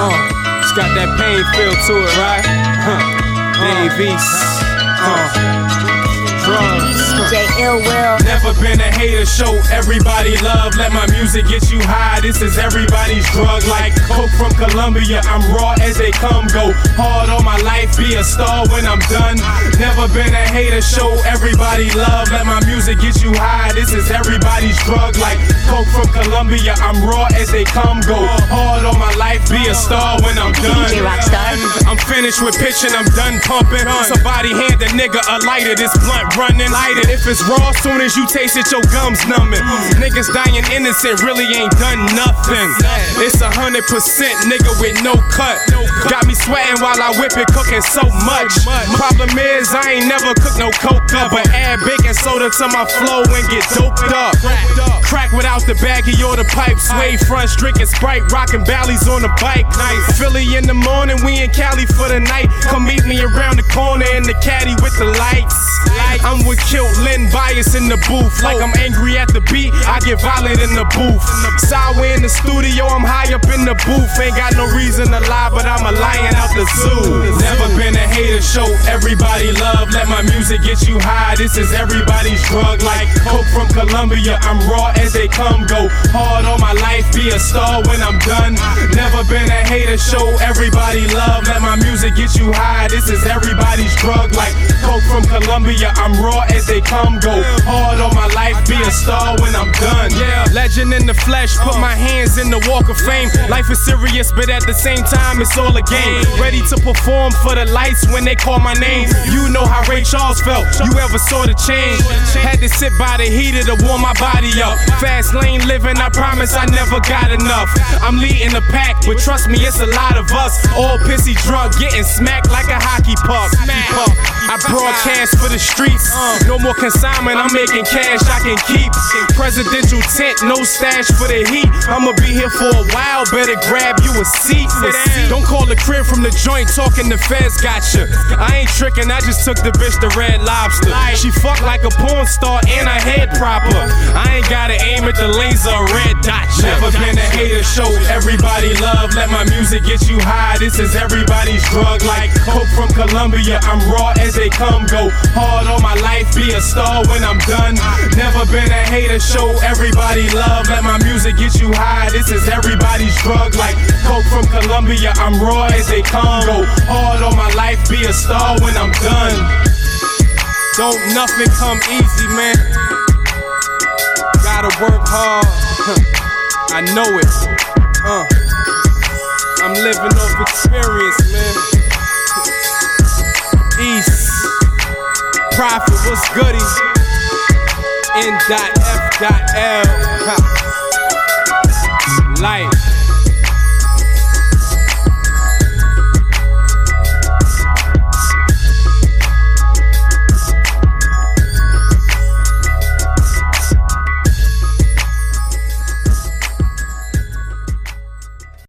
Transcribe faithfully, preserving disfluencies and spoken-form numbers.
Uh, it's got that pain feel to it, right? Huh. Davies. Uh, drugs. D J Ill Will. Never been a hater, show everybody love. Let my music get you high. This is everybody's drug, like coke from Colombia. I'm raw as they come, go hard all my life. Be a star when I'm done. Never been a hater, show everybody love. Let my music get you high. This is everybody's drug, like coke from Colombia. I'm raw as they come, go hard all my life. Be a star when I'm done. D J Rockstar. I'm finished with pitching, I'm done pumping. Somebody hand the nigga a lighter, this blunt running. Light it if it's raw, soon as you taste it, your gums numbing. Niggas dying innocent, really ain't done nothing. It's a hundred percent nigga with no cut. Got me sweating while I whip it, cooking so much. Problem is, I ain't never cooked no coke up, but add baking soda to my flow and get doped up. Crack without the baggie or the pipe. Sway fronts, drinking Sprite, rocking Bally's on the bike. Philly in the morning, we in Cali for the night. Come meet me around the corner in the caddy with the lights. I'm with Kilt Lynn Bias in the booth. Like I'm angry at the beat, I get violent in the booth. Sour in the studio, I'm high up in the booth. Ain't got no reason to lie, but I'm a lion out the zoo. Never been a hater, show everybody love. Let my music get you high, this is everybody's drug. Like coke from Colombia, I'm raw as they come. Go hard all my life, be a star when I'm done. Never been a hater, show everybody love. Let my music get you high, this is everybody's drug. Like coke from Colombia, I'm raw as they come. Go hard all my life, be a star when I'm done. Yeah, legend in the flesh, put my hands in the walk of fame. Life is serious, but at the same time, it's all a game. Ready to perform for the lights when they call my name. You know how Ray Charles felt, you ever saw the change. Had to sit by the heater to warm my body up. Fast lane living, I promise I never got enough. I'm leading the pack, but trust me, it's a lot of us. All pissy drunk, getting smacked like a hockey puck. I broadcast for the streets, no more consignment, I'm making cash I can keep. Presidential tent, no stash for the heat. I'ma be here for a while, better grab you a seat. Don't call the crib from the joint, talking the feds gotcha. I ain't tricking, I just took the bitch to Red Lobster. She fucked like a porn star and her head proper. I ain't gotta aim at the laser, red dot. Never been a hater, show everybody love. Let my music get you high, this is everybody's drug. Like coke from Colombia, I'm raw as they come. Go hard all my life, be a star when I'm done. Never been a hater, show everybody love. Let my music get you high, this is everybody's drug. Like coke from Colombia, I'm raw as they come. Go hard all my life, be a star when I'm done. Don't nothing come easy, man. Gotta work hard, I know it. uh, I'm living off experience, man. East Prophet, what's goody? N.F.L. Light.